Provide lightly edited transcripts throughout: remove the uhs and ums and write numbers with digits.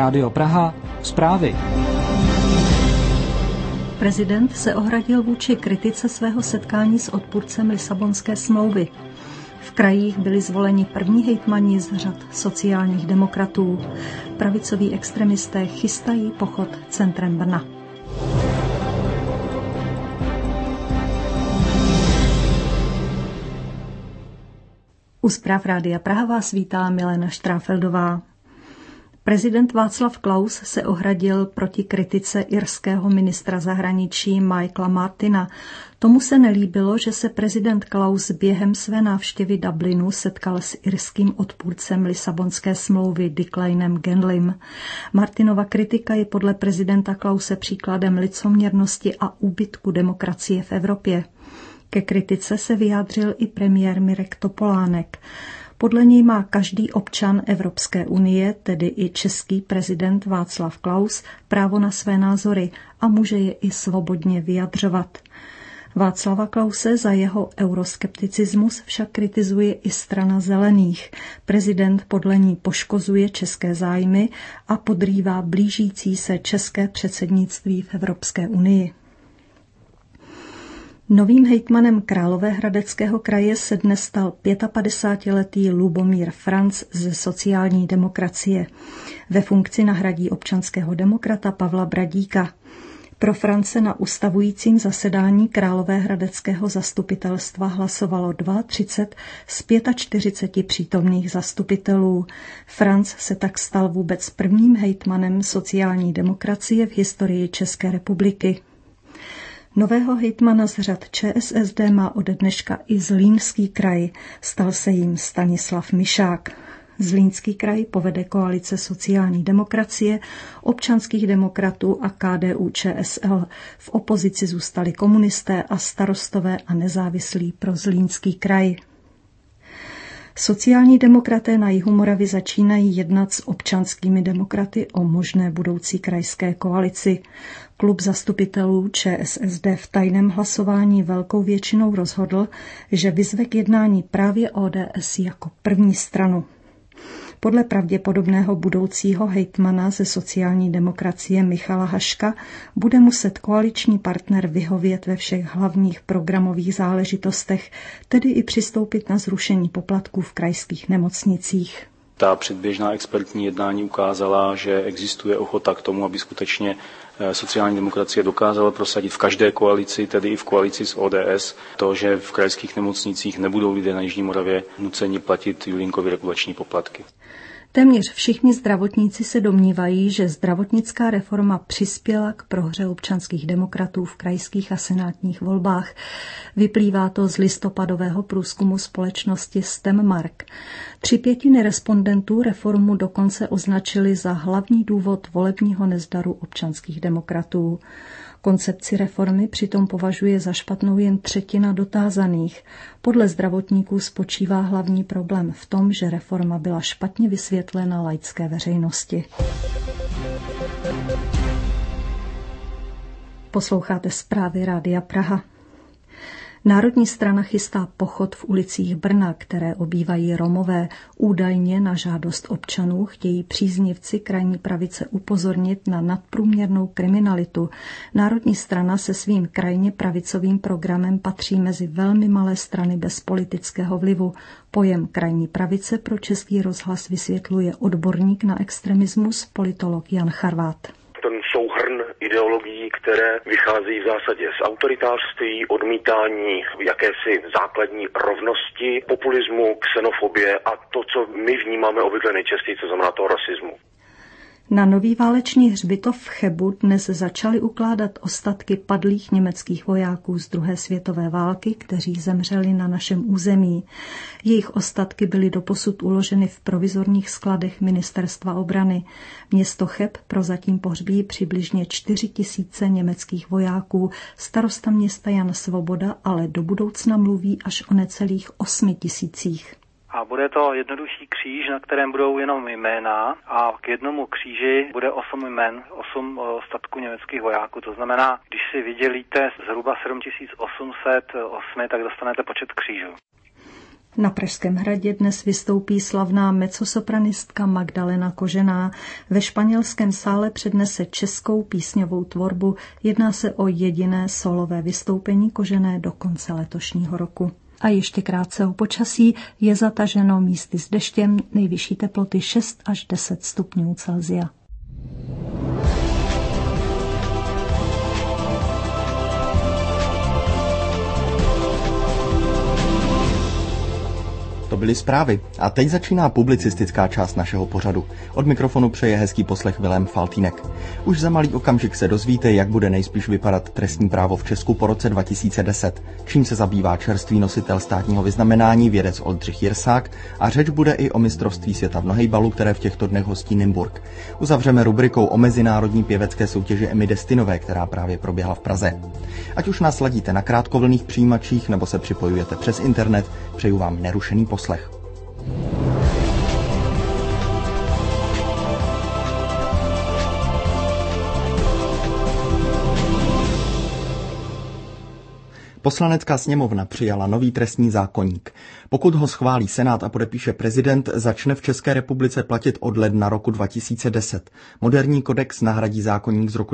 Rádio Praha, zprávy. Prezident se ohradil vůči kritice svého setkání s odpůrcem Lisabonské smlouvy. V krajích byli zvoleni první hejtmani z řad sociálních demokratů. Pravicoví extremisté chystají pochod centrem Brna. U zpráv Rádia Praha vás vítá Milena Štráfeldová. Prezident Václav Klaus se ohradil proti kritice irského ministra zahraničí Michaela Martina. Tomu se nelíbilo, že se prezident Klaus během své návštěvy Dublinu setkal s irským odpůrcem Lisabonské smlouvy Declanem Ganlym. Martinova kritika je podle prezidenta Klause příkladem licoměrnosti a úbytku demokracie v Evropě. Ke kritice se vyjádřil i premiér Mirek Topolánek. Podle něj má každý občan Evropské unie, tedy i český prezident Václav Klaus, právo na své názory a může je i svobodně vyjadřovat. Václava Klause za jeho euroskepticismus však kritizuje i strana Zelených. Prezident podle ní poškozuje české zájmy a podrývá blížící se české předsednictví v Evropské unii. Novým hejtmanem Královéhradeckého kraje se dnes stal 55letý Lubomír Franc ze sociální demokracie. Ve funkci nahradí občanského demokrata Pavla Bradíka. Pro France na ustavujícím zasedání Královéhradeckého zastupitelstva hlasovalo 32 z 45 přítomných zastupitelů. Franc se tak stal vůbec prvním hejtmanem sociální demokracie v historii České republiky. Nového hejtmana z řad ČSSD má ode dneška i Zlínský kraj. Stal se jím Stanislav Mišák. Zlínský kraj povede koalice sociální demokracie, občanských demokratů a KDU-ČSL. V opozici zůstali komunisté a starostové a nezávislí pro Zlínský kraj. Sociální demokraté na jihu Moravy začínají jednat s občanskými demokraty o možné budoucí krajské koalici. Klub zastupitelů ČSSD v tajném hlasování velkou většinou rozhodl, že vyzve k jednání právě ODS jako první stranu. Podle pravděpodobného budoucího hejtmana ze sociální demokracie Michala Haška bude muset koaliční partner vyhovět ve všech hlavních programových záležitostech, tedy i přistoupit na zrušení poplatků v krajských nemocnicích. Ta předběžná expertní jednání ukázala, že existuje ochota k tomu, aby skutečně sociální demokracie dokázala prosadit v každé koalici, tedy i v koalici s ODS, to, že v krajských nemocnicích nebudou lidé na Jižní Moravě nuceni platit Julínkovy regulační poplatky. Téměř všichni zdravotníci se domnívají, že zdravotnická reforma přispěla k prohře občanských demokratů v krajských a senátních volbách. Vyplývá to z listopadového průzkumu společnosti STEMmark. 3/5 respondentů reformu dokonce označili za hlavní důvod volebního nezdaru občanských demokratů. Koncepci reformy přitom považuje za špatnou jen 1/3 dotázaných. Podle zdravotníků spočívá hlavní problém v tom, že reforma byla špatně vysvětlena laické veřejnosti. Posloucháte zprávy Rádia Praha. Národní strana chystá pochod v ulicích Brna, které obývají Romové. Údajně na žádost občanů chtějí příznivci krajní pravice upozornit na nadprůměrnou kriminalitu. Národní strana se svým krajně pravicovým programem patří mezi velmi malé strany bez politického vlivu. Pojem krajní pravice pro Český rozhlas vysvětluje odborník na extremismus politolog Jan Charvát. Ten souhrn ideologií, které vycházejí v zásadě z autoritářství, odmítání jakési základní rovnosti, populismu, xenofobie a to, co my vnímáme obvykle nejčastěji, co znamená toho rasismu. Na nový válečný hřbitov v Chebu dnes začali ukládat ostatky padlých německých vojáků z druhé světové války, kteří zemřeli na našem území. Jejich ostatky byly doposud uloženy v provizorních skladech Ministerstva obrany. Město Cheb prozatím pohřbí přibližně 4 000 německých vojáků. Starosta města Jan Svoboda ale do budoucna mluví až o necelých 8 000. A bude to jednodušší kříž, na kterém budou jenom jména a k jednomu kříži bude 8 jmen, 8 ostatků německých vojáků. To znamená, když si vydělíte zhruba 7808, tak dostanete počet křížů. Na Pražském hradě dnes vystoupí slavná mezzosopranistka Magdalena Kožená. Ve Španělském sále přednese českou písňovou tvorbu. Jedná se o jediné solové vystoupení Kožené do konce letošního roku. A ještě krátce o počasí. Je zataženo místy s deštěm, nejvyšší teploty 6 až 10 stupňů Celsia. To byly zprávy. A teď začíná publicistická část našeho pořadu. Od mikrofonu přeje hezký poslech Vilém Faltýnek. Už za malý okamžik se dozvíte, jak bude nejspíš vypadat trestní právo v Česku po roce 2010, čím se zabývá čerstvý nositel státního vyznamenání vědec Oldřich Jirsák a řeč bude i o mistrovství světa v nohejbalu, které v těchto dnech hostí Nymburk. Uzavřeme rubrikou o mezinárodní pěvecké soutěži Emmy Destinové, která právě proběhla v Praze. Ať už nás ladíte na krátkovlnných přijímačích nebo se připojujete přes internet, přeju vám nerušený poslech. Poslanecká sněmovna přijala nový trestní zákoník. Pokud ho schválí Senát a podepíše prezident, začne v České republice platit od ledna roku 2010. Moderní kodex nahradí zákoník z roku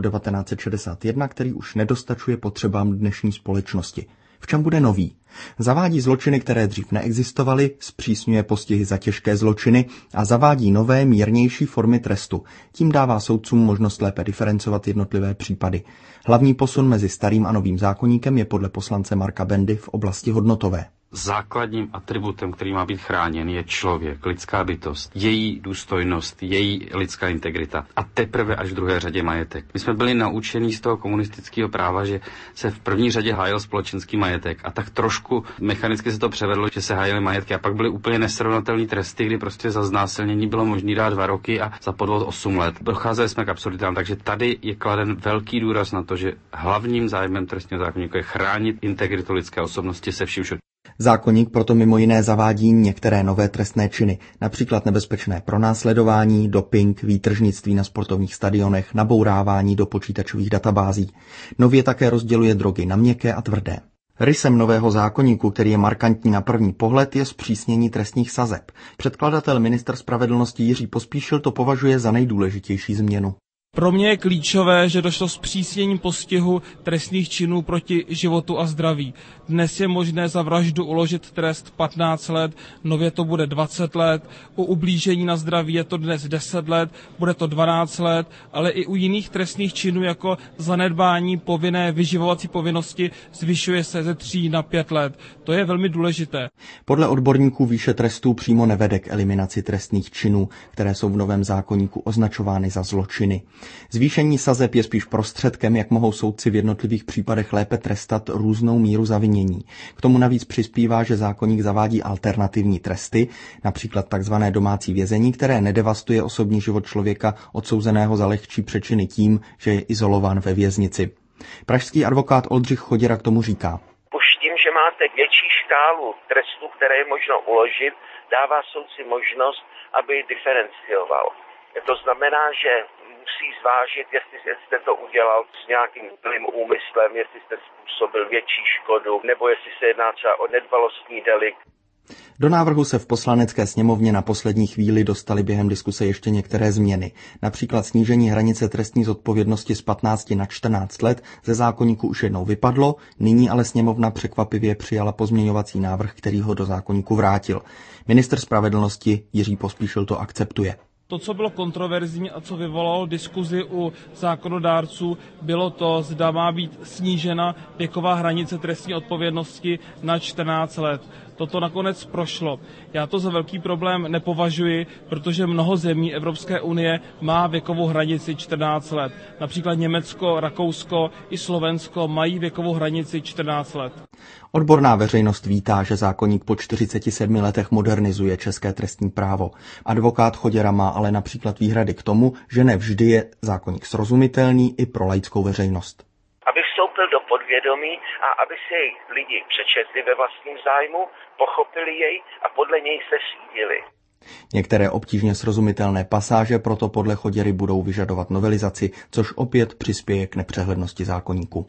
1961, který už nedostačuje potřebám dnešní společnosti. V čem bude nový? Zavádí zločiny, které dřív neexistovaly, zpřísňuje postihy za těžké zločiny a zavádí nové, mírnější formy trestu. Tím dává soudcům možnost lépe diferencovat jednotlivé případy. Hlavní posun mezi starým a novým zákoníkem je podle poslance Marka Bendy v oblasti hodnotové. Základním atributem, který má být chráněn, je člověk, lidská bytost, její důstojnost, její lidská integrita a teprve až v druhé řadě majetek. My jsme byli naučení z toho komunistického práva, že se v první řadě hájil společenský majetek a tak trošku mechanicky se to převedlo, že se hájily majetky a pak byly úplně nesrovnatelné tresty, kdy prostě za znásilnění bylo možné dát 2 roky a za podvod 8 let. Docházeli jsme k absurditám, takže tady je kladen velký důraz na to, že hlavním zájmem trestního zákoníku je chránit integritu lidské osobnosti se vším všude. Zákoník proto mimo jiné zavádí některé nové trestné činy, například nebezpečné pronásledování, doping, výtržnictví na sportovních stadionech, nabourávání do počítačových databází. Nově také rozděluje drogy na měkké a tvrdé. Rysem nového zákoníku, který je markantní na první pohled, je zpřísnění trestních sazeb. Předkladatel ministr spravedlnosti Jiří Pospíšil to považuje za nejdůležitější změnu. Pro mě je klíčové, že došlo zpřísněním postihu trestných činů proti životu a zdraví. Dnes je možné za vraždu uložit trest 15 let, nově to bude 20 let, u ublížení na zdraví je to dnes 10 let, bude to 12 let, ale i u jiných trestných činů jako zanedbání povinné vyživovací povinnosti zvyšuje se ze 3 na 5 let. To je velmi důležité. Podle odborníků výše trestů přímo nevede k eliminaci trestných činů, které jsou v novém zákoníku označovány za zločiny. Zvýšení sazeb je spíš prostředkem, jak mohou soudci v jednotlivých případech lépe trestat různou míru zavinění. K tomu navíc přispívá, že zákoník zavádí alternativní tresty, například takzvané domácí vězení, které nedevastuje osobní život člověka odsouzeného za lehčí přečiny tím, že je izolován ve věznici. Pražský advokát Oldřich Choděra k tomu říká. Už tím, že máte větší škálu trestů, které je možno uložit, dává soudci možnost, aby diferencioval. To znamená, že musí zvážit, jestli jste to udělal s nějakým zlým úmyslem, jestli jste způsobil větší škodu, nebo jestli se jedná třeba o nedbalostní delikt. Do návrhu se v Poslanecké sněmovně na poslední chvíli dostaly během diskuse ještě některé změny. Například snížení hranice trestní zodpovědnosti z 15 na 14 let ze zákoníku už jednou vypadlo, nyní ale sněmovna překvapivě přijala pozměňovací návrh, který ho do zákoníku vrátil. Ministr spravedlnosti Jiří Pospíšil to akceptuje. To, co bylo kontroverzní a co vyvolalo diskuzi u zákonodárců, bylo to, zda má být snížena věková hranice trestní odpovědnosti na 14 let. Toto nakonec prošlo. Já to za velký problém nepovažuji, protože mnoho zemí Evropské unie má věkovou hranici 14 let. Například Německo, Rakousko i Slovensko mají věkovou hranici 14 let. Odborná veřejnost vítá, že zákoník po 47 letech modernizuje české trestní právo. Advokát Choděra má ale například výhrady k tomu, že nevždy je zákoník srozumitelný i pro laickou veřejnost. Aby vstoupil do podvědomí a aby si jej lidi přečetli ve vlastním zájmu, pochopili jej a podle něj se řídili. Některé obtížně srozumitelné pasáže proto podle Choděry budou vyžadovat novelizaci, což opět přispěje k nepřehlednosti zákoníku.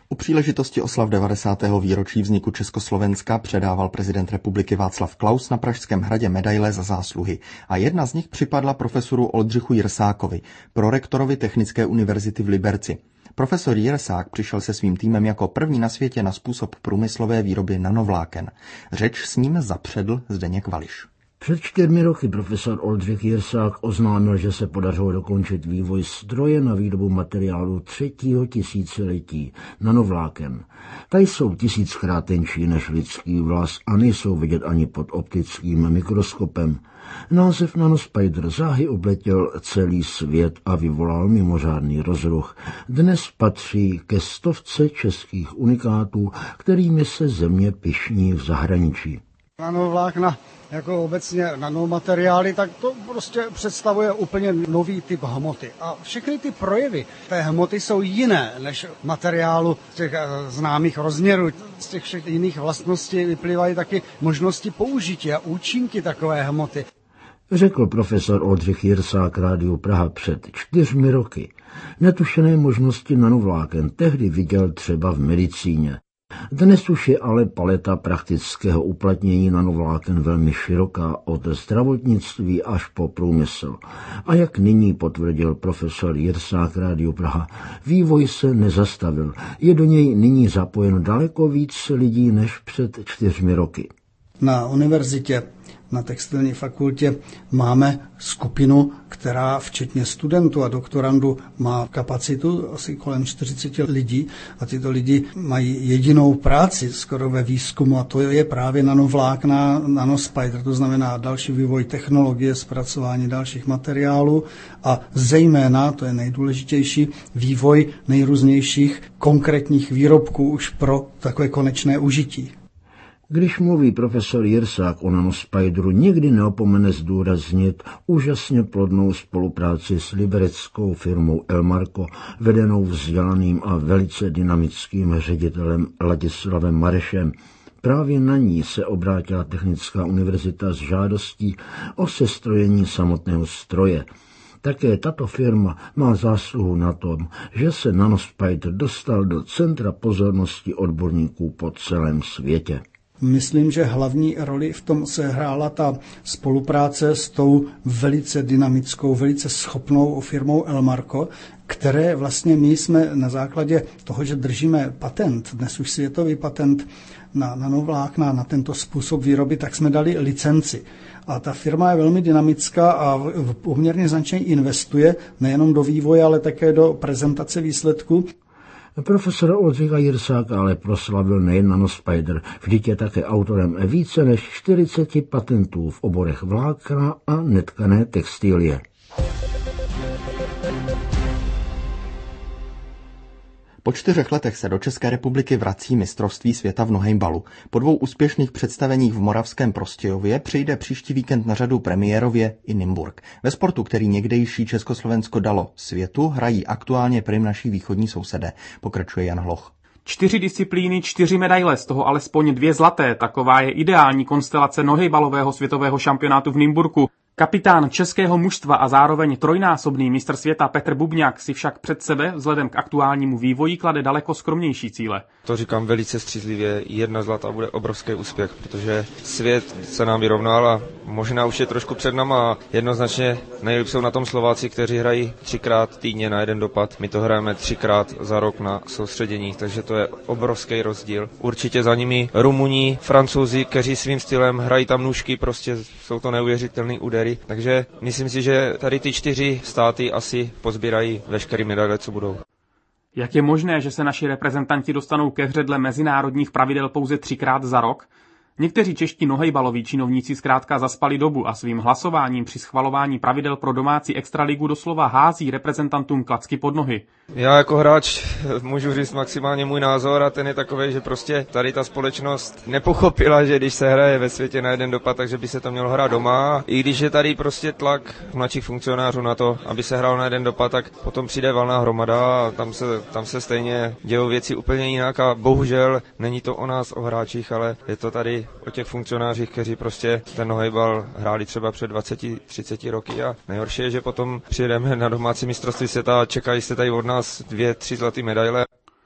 U příležitosti oslav 90. výročí vzniku Československa předával prezident republiky Václav Klaus na Pražském hradě medaile za zásluhy a jedna z nich připadla profesoru Oldřichu Jirsákovi, prorektorovi Technické univerzity v Liberci. Profesor Jirsák přišel se svým týmem jako první na světě na způsob průmyslové výroby nanovláken. Řeč s ním zapředl Zdeněk Vališ. Před 4 roky profesor Oldřich Jirsák oznámil, že se podařilo dokončit vývoj stroje na výrobu materiálu 3. tisíciletí nanovláken. Ta jsou 1000krát tenčí než lidský vlas a nejsou vidět ani pod optickým mikroskopem. Název Nanospider záhy obletěl celý svět a vyvolal mimořádný rozruch. Dnes patří ke 100 českých unikátů, kterými se země pyšní v zahraničí. Nanovlákna jako obecně nanomateriály, tak to prostě představuje úplně nový typ hmoty. A všechny ty projevy té hmoty jsou jiné než materiálu těch známých rozměrů. Z těch všech jiných vlastností vyplývají taky možnosti použití a účinky takové hmoty. Řekl profesor Oldřich Jirsák Rádiu Praha před 4 roky. Netušené možnosti nanovláken tehdy viděl třeba v medicíně. Dnes už je ale paleta praktického uplatnění nanovláken velmi široká od zdravotnictví až po průmysl. A jak nyní potvrdil profesor Jirsák Rádiu Praha, vývoj se nezastavil. Je do něj nyní zapojeno daleko víc lidí než před 4 roky. Na univerzitě, na textilní fakultě máme skupinu, která včetně studentů a doktorandů má kapacitu asi kolem 40 lidí a tyto lidi mají jedinou práci skoro ve výzkumu a to je právě nanovlákna, nanospider, to znamená další vývoj technologie, zpracování dalších materiálů a zejména, to je nejdůležitější, vývoj nejrůznějších konkrétních výrobků už pro takové konečné užití. Když mluví profesor Jirsák o nanospideru, nikdy neopomene zdůraznit úžasně plodnou spolupráci s libereckou firmou Elmarko, vedenou vzdělaným a velice dynamickým ředitelem Ladislavem Marešem. Právě na ní se obrátila Technická univerzita s žádostí o sestrojení samotného stroje. Také tato firma má zásluhu na tom, že se nanospider dostal do centra pozornosti odborníků po celém světě. Myslím, že hlavní roli v tom sehrála ta spolupráce s tou velice dynamickou, velice schopnou firmou Elmarko, které vlastně my jsme na základě toho, že držíme patent, dnes už světový patent na nanovlákna, na tento způsob výroby, tak jsme dali licenci. A ta firma je velmi dynamická a poměrně značně investuje nejenom do vývoje, ale také do prezentace výsledků. Profesor Oldřicha Jirsáka ale proslavil nejen nanospider, vždyť je také autorem více než 40 patentů v oborech vlákna a netkané textilie. Po 4 letech se do České republiky vrací mistrovství světa v nohejbalu. Po 2 úspěšných představeních v moravském Prostějově přijde příští víkend na řadu premiérově i Nymburk. Ve sportu, který někdejší Československo dalo světu, hrají aktuálně prim naší východní sousedé, pokračuje Jan Hloch. 4 disciplíny, 4 medaile, z toho alespoň 2 zlaté. Taková je ideální konstelace nohejbalového světového šampionátu v Nymburku. Kapitán českého mužstva a zároveň trojnásobný mistr světa Petr Bubňák si však před sebe vzhledem k aktuálnímu vývoji klade daleko skromnější cíle. To říkám velice střízlivě, 1 zlata bude obrovský úspěch, protože svět se nám vyrovnal a možná už je trošku před náma a jednoznačně nejlíp jsou na tom Slováci, kteří hrají 3krát týdně na 1 dopad. My to hrajeme 3krát za rok na soustředění, takže to je obrovský rozdíl. Určitě za nimi Rumuni, Francouzi, kteří svým stylem hrají tam nůžky, prostě jsou to neuvěřitelné údery. Takže myslím si, že tady ty 4 státy asi pozbírají veškeré medaile, co budou. Jak je možné, že se naši reprezentanti dostanou ke hře dle mezinárodních pravidel pouze 3krát za rok? Někteří čeští nohejbaloví činovníci zkrátka zaspali dobu a svým hlasováním při schvalování pravidel pro domácí extraligu doslova hází reprezentantům klacky pod nohy. Já jako hráč můžu říct maximálně můj názor a ten je takový, že prostě tady ta společnost nepochopila, že když se hraje ve světě na 1 dopad, takže by se to mělo hrát doma. I když je tady prostě tlak mladších funkcionářů na to, aby se hrál na 1 dopad, tak potom přijde valná hromada a tam se stejně dějou věci úplně jinak a bohužel není to o nás, o hráčích, ale je to tady o těch funkcionářích, kteří prostě ten nohejbal hráli třeba před 20-30 roky a nejhorší je, že potom přijedeme na domácí mistrovství světa a čekají se tady od nás 2-3 zlaté medaile.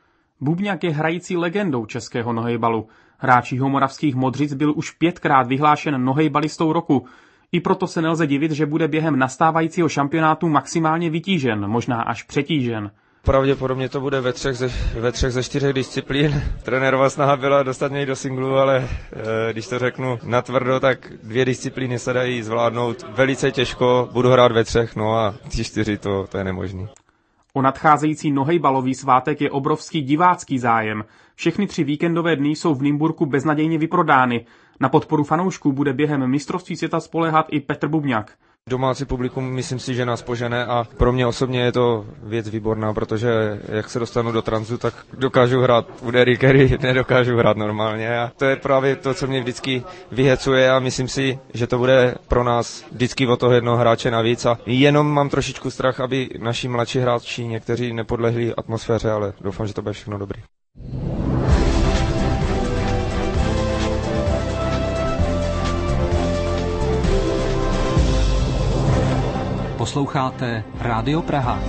Bubňak je hrající legendou českého nohejbalu. Hráč Jihomoravských Modřic byl už 5krát vyhlášen nohejbalistou roku. I proto se nelze divit, že bude během nastávajícího šampionátu maximálně vytížen, možná až přetížen. Pravděpodobně to bude ve třech ze 4 disciplín. Trenérova snaha byla dostat mě do singlu, ale když to řeknu natvrdo, tak 2 disciplíny se dají zvládnout velice těžko. Budu hrát ve 3, no a ty 4 to je nemožný. O nadcházející nohejbalový svátek je obrovský divácký zájem. Všechny 3 víkendové dny jsou v Nymburku beznadějně vyprodány. Na podporu fanoušků bude během mistrovství světa spoléhat i Petr Bubňak. Domácí publikum, myslím si, že nás požene a pro mě osobně je to věc výborná, protože jak se dostanu do transu, tak dokážu hrát údery, který nedokážu hrát normálně. A to je právě to, co mě vždycky vyhecuje a myslím si, že to bude pro nás vždycky o toho jednoho hráče navíc. A jenom mám trošičku strach, aby naši mladší hráči někteří nepodlehli atmosféře, ale doufám, že to bude všechno dobrý. Posloucháte Rádio Praha.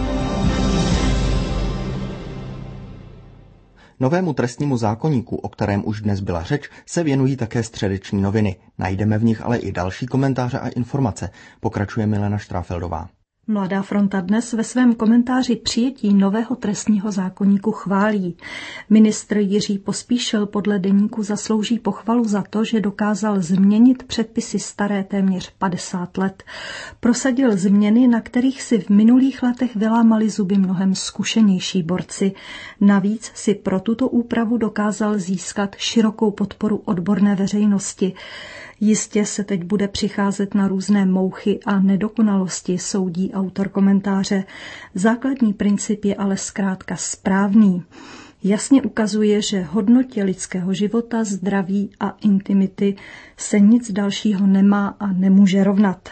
Novému trestnímu zákoníku, o kterém už dnes byla řeč, se věnují také středeční noviny. Najdeme v nich ale i další komentáře a informace. Pokračuje Milena Štráfeldová. Mladá fronta dnes ve svém komentáři přijetí nového trestního zákoníku chválí. Ministr Jiří Pospíšil podle deníku zaslouží pochvalu za to, že dokázal změnit předpisy staré téměř 50 let. Prosadil změny, na kterých si v minulých letech vylámali zuby mnohem zkušenější borci. Navíc si pro tuto úpravu dokázal získat širokou podporu odborné veřejnosti. Jistě se teď bude přicházet na různé mouchy a nedokonalosti, soudí autor komentáře. Základní princip je ale zkrátka správný. Jasně ukazuje, že hodnotě lidského života, zdraví a intimity se nic dalšího nemá a nemůže rovnat.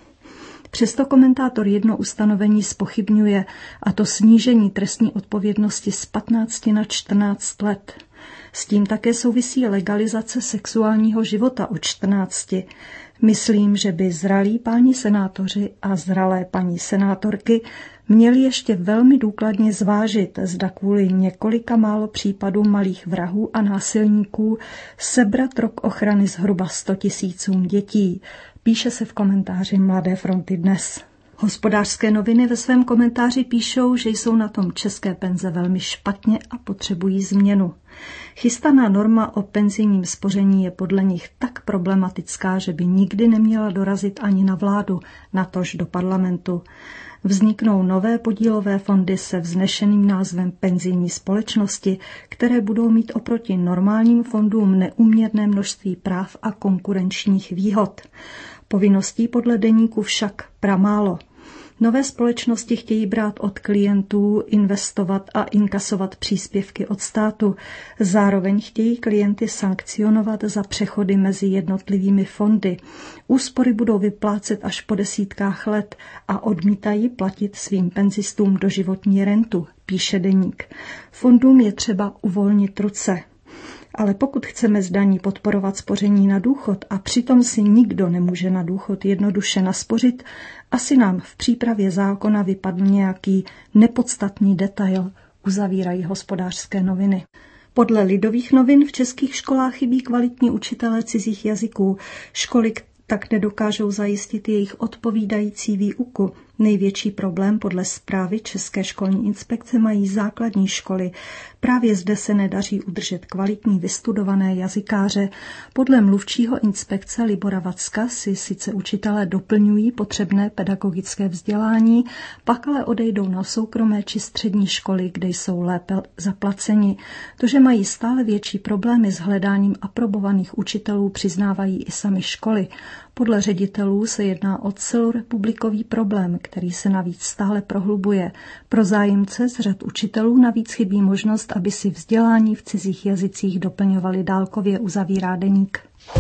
Přesto komentátor jedno ustanovení zpochybňuje, a to snížení trestní odpovědnosti z 15 na 14 let. S tím také souvisí legalizace sexuálního života od 14. Myslím, že by zralí páni senátoři a zralé paní senátorky měli ještě velmi důkladně zvážit, zda kvůli několika málo případů malých vrahů a násilníků sebrat rok ochrany zhruba 100 000 dětí. Píše se v komentáři Mladé fronty dnes. Hospodářské noviny ve svém komentáři píšou, že jsou na tom české penze velmi špatně a potřebují změnu. Chystaná norma o penzijním spoření je podle nich tak problematická, že by nikdy neměla dorazit ani na vládu, natož do parlamentu. Vzniknou nové podílové fondy se vznešeným názvem penzijní společnosti, které budou mít oproti normálním fondům neúměrné množství práv a konkurenčních výhod. Povinností podle deníku však pramálo. Nové společnosti chtějí brát od klientů, investovat a inkasovat příspěvky od státu. Zároveň chtějí klienty sankcionovat za přechody mezi jednotlivými fondy. Úspory budou vyplácet až po desítkách let a odmítají platit svým penzistům doživotní rentu, píše deník. Fondům je třeba uvolnit ruce. Ale pokud chceme z daní podporovat spoření na důchod a přitom si nikdo nemůže na důchod jednoduše naspořit, asi nám v přípravě zákona vypadl nějaký nepodstatný detail, uzavírají Hospodářské noviny. Podle Lidových novin v českých školách chybí kvalitní učitelé cizích jazyků. Školy tak nedokážou zajistit jejich odpovídající výuku. Největší problém podle zprávy České školní inspekce mají základní školy. Právě zde se nedaří udržet kvalitní vystudované jazykáře. Podle mluvčího inspekce Libora Vacka si sice učitelé doplňují potřebné pedagogické vzdělání, pak ale odejdou na soukromé či střední školy, kde jsou lépe zaplaceni. To, že mají stále větší problémy s hledáním aprobovaných učitelů, přiznávají i sami školy. Podle ředitelů se jedná o celorepublikový problém, který se navíc stále prohlubuje. Pro zájemce z řad učitelů navíc chybí možnost, aby si vzdělání v cizích jazycích doplňovali dálkově, uzavírá deník.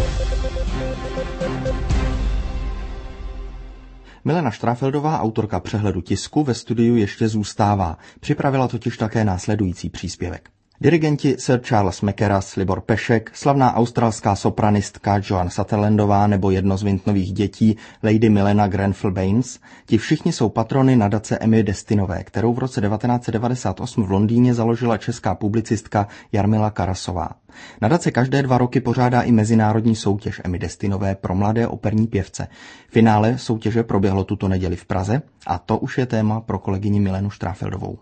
Milena Štráfeldová, autorka přehledu tisku, ve studiu ještě zůstává. Připravila totiž také následující příspěvek. Dirigenti Sir Charles Mackerras, Libor Pešek, slavná australská sopranistka Joan Sutherlandová nebo jedno z Wintonových dětí Lady Milena Grenfell-Baines, ti všichni jsou patrony nadace Emmy Destinové, kterou v roce 1998 v Londýně založila česká publicistka Jarmila Karasová. Nadace každé 2 roky pořádá i mezinárodní soutěž Emmy Destinové pro mladé operní pěvce. Finále soutěže proběhlo tuto neděli v Praze a to už je téma pro kolegyni Milenu Štráfeldovou.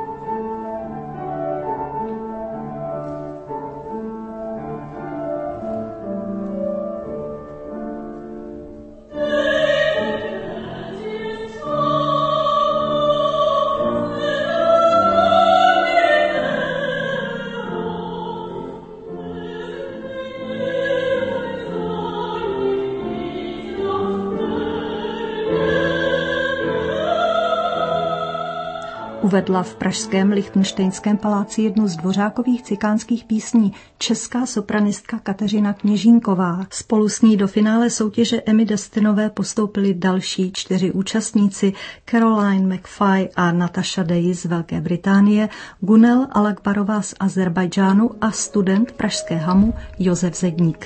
Uvedla v pražském Lichtenštejnském paláci jednu z Dvořákových cikánských písní česká sopranistka Kateřina Kněžínková. Spolu s ní do finále soutěže Emmy Destinové postoupili další 4 účastníci: Caroline McFay a Natasha Day z Velké Británie, Gunel Alakbarová z Azerbajdžánu a student pražské Hamu Josef Zedník.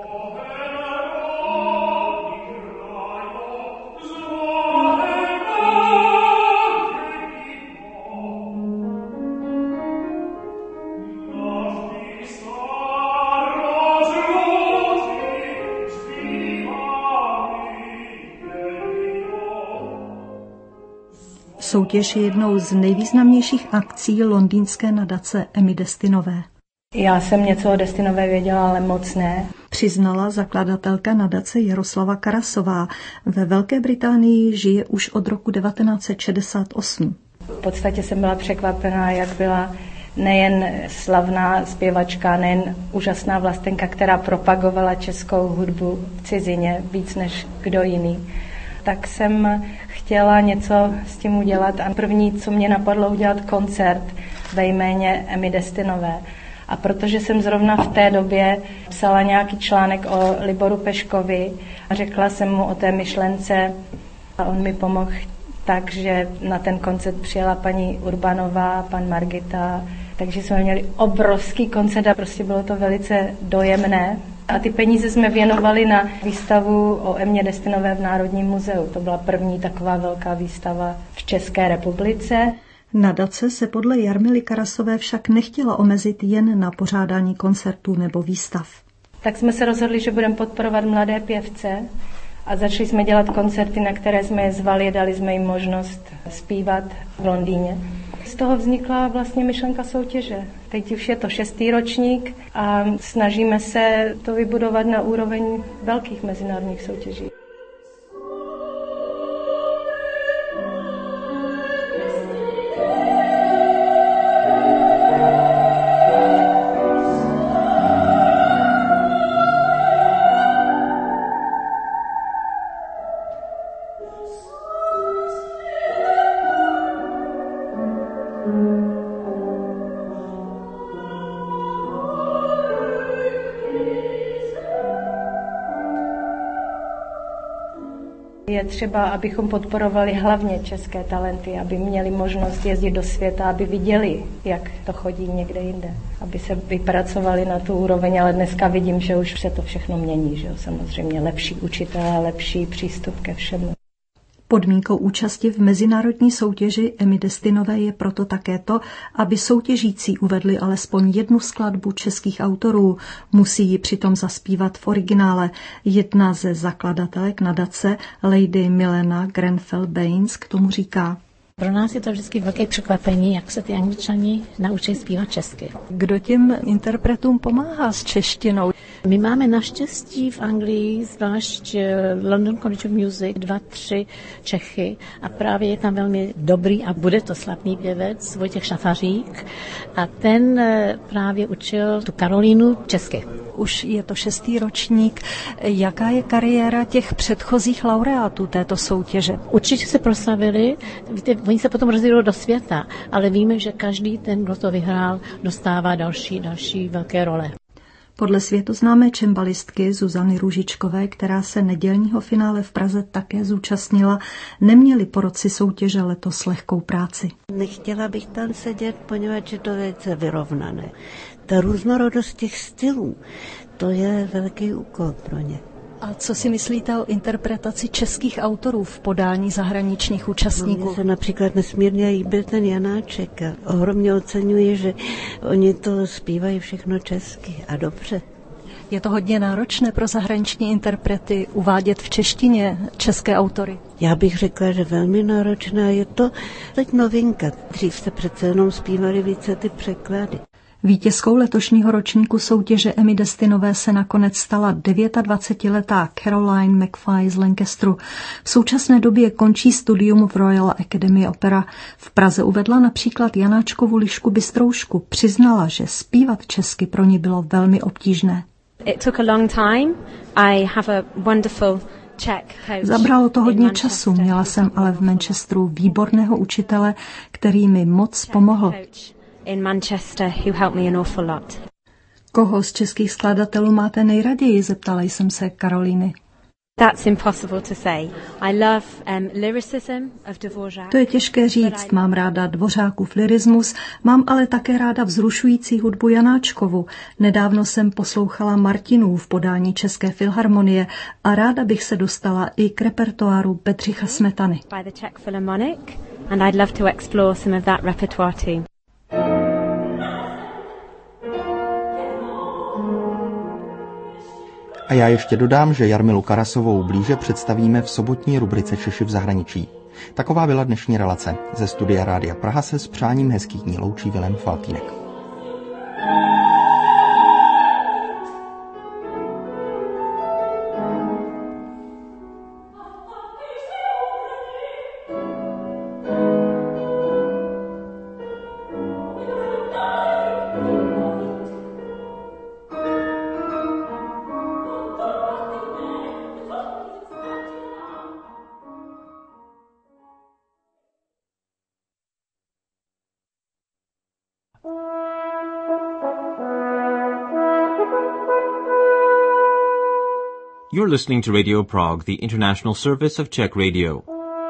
Soutěž je jednou z nejvýznamnějších akcí londýnské nadace Emmy Destinové. Já jsem něco o Destinové věděla, ale moc ne. Přiznala zakladatelka nadace Jaroslava Karasová. Ve Velké Británii žije už od roku 1968. V podstatě jsem byla překvapená, jak byla nejen slavná zpěvačka, nejen úžasná vlastenka, která propagovala českou hudbu v cizině víc než kdo jiný. Tak jsem chtěla něco s tím udělat a první, co mě napadlo, udělat koncert ve jméně Emmy Destinové. A protože jsem zrovna v té době psala nějaký článek o Liboru Peškovi a řekla jsem mu o té myšlence a on mi pomohl tak, že na ten koncert přijela paní Urbanová, pan Margita, takže jsme měli obrovský koncert a prostě bylo to velice dojemné. A ty peníze jsme věnovali na výstavu o Emmě Destinové v Národním muzeu. To byla první taková velká výstava v České republice. Nadace se podle Jarmily Karasové však nechtěla omezit jen na pořádání koncertů nebo výstav. Tak jsme se rozhodli, že budeme podporovat mladé pěvce a začali jsme dělat koncerty, na které jsme je zvali, dali jsme jim možnost zpívat v Londýně. Z toho vznikla vlastně myšlenka soutěže. Teď už je to 6. ročník a snažíme se to vybudovat na úroveň velkých mezinárodních soutěží. Je třeba, abychom podporovali hlavně české talenty, aby měli možnost jezdit do světa, aby viděli, jak to chodí někde jinde, aby se vypracovali na tu úroveň, ale dneska vidím, že už se to všechno mění, že jo? Samozřejmě lepší učitelé, lepší přístup ke všemu. Podmínkou účasti v mezinárodní soutěži Emmy Destinové je proto také to, aby soutěžící uvedli alespoň jednu skladbu českých autorů. Musí ji přitom zaspívat v originále. Jedna ze zakladatelek nadace, Lady Milena Grenfell-Baines, k tomu říká: Pro nás je to vždycky velké překvapení, jak se ty Angličani naučí zpívat česky. Kdo těm interpretům pomáhá s češtinou? My máme naštěstí v Anglii, zvlášť London College of Music, 2-3 Čechy a právě je tam velmi dobrý a bude to slavný pěvec Vojtěch Šafařík a ten právě učil tu Karolínu česky. Už je to 6. ročník. Jaká je kariéra těch předchozích laureátů této soutěže? Určitě se proslavili, víte, oni se potom rozjedou do světa, ale víme, že každý ten, kdo to vyhrál, dostává další velké role. Podle světoznámé čembalistky Zuzany Růžičkové, která se nedělního finále v Praze také zúčastnila, neměli porotci soutěže letos lehkou práci. Nechtěla bych tam sedět, poněvadž je to velice vyrovnané. Ta různorodost těch stylů, to je velký úkol pro ně. A co si myslíte o interpretaci českých autorů v podání zahraničních účastníků? Mně se například nesmírně líbil ten Janáček a ohromně oceňuji, že oni to zpívají všechno česky a dobře. Je to hodně náročné pro zahraniční interprety uvádět v češtině české autory? Já bych řekla, že velmi náročná. Je to teď novinka. Dřív se přece jenom zpívali více ty překlady. Vítězkou letošního ročníku soutěže Emmy Destinové se nakonec stala 29letá Caroline McFay z Lancasteru. V současné době končí studium v Royal Academy Opera. V Praze uvedla například Janáčkovu Lišku Bystroušku. Přiznala, že zpívat česky pro ní bylo velmi obtížné. Zabralo to hodně času, měla jsem ale v Manchesteru výborného učitele, který mi moc pomohl. In Manchester, who helped me an awful lot. Koho z českých skladatelů máte nejraději, zeptala jsem se Karolíny. That's impossible to say. I love lyricism of Dvořák. To je těžké říct, mám ráda Dvořákův lyrismus, mám ale také ráda vzrušující hudbu Janáčkovu. Nedávno jsem poslouchala Martinův v podání České filharmonie a ráda bych se dostala i k repertoáru Bedřicha Smetany. By the Czech Philharmonic, and I'd love to explore some of that repertoire too. A já ještě dodám, že Jarmilu Karasovou blíže představíme v sobotní rubrice Češi v zahraničí. Taková byla dnešní relace. Ze studia Rádia Praha se s přáním hezkých dní loučí Vilém Faltýnek. You're listening to Radio Prague, the international service of Czech Radio.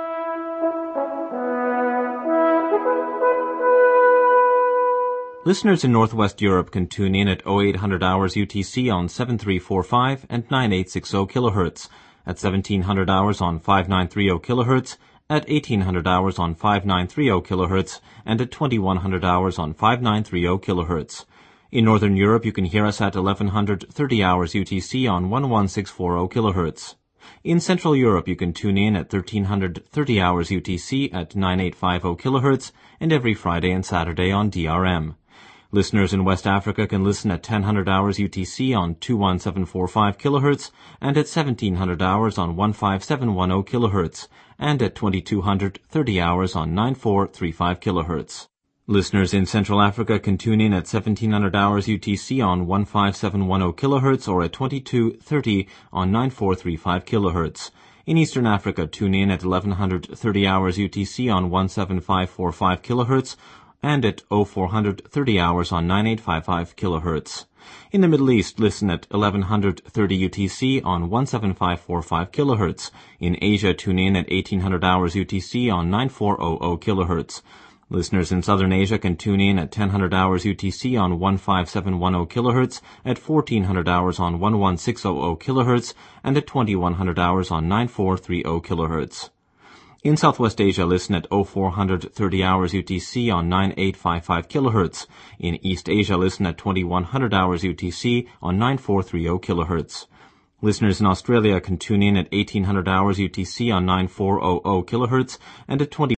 Listeners in Northwest Europe can tune in at 0800 hours UTC on 7345 and 9860 kHz, at 1700 hours on 5930 kHz, at 1800 hours on 5930 kHz, and at 2100 hours on 5930 kHz. In Northern Europe, you can hear us at 1130 hours UTC on 11640 kHz. In Central Europe, you can tune in at 1330 hours UTC at 9850 kHz, and every Friday and Saturday on DRM. Listeners in West Africa can listen at 1000 hours UTC on 21745 kHz, and at 1700 hours on 15710 kHz, and at 2230 hours on 9435 kHz. Listeners in Central Africa can tune in at 1700 hours UTC on 15710 kHz or at 2230 on 9435 kHz. In Eastern Africa, tune in at 1130 hours UTC on 17545 kHz and at 0430 hours on 9855 kHz. In the Middle East, listen at 1130 UTC on 17545 kHz. In Asia, tune in at 1800 hours UTC on 9400 kHz. Listeners in Southern Asia can tune in at 1000 hours UTC on 15710 kHz, at 1400 hours on 11600 kHz, and at 2100 hours on 9430 kHz. In Southwest Asia, listen at 0430 hours UTC on 9855 kHz. In East Asia, listen at 2100 hours UTC on 9430 kHz. Listeners in Australia can tune in at 1800 hours UTC on 9400 kHz and at 20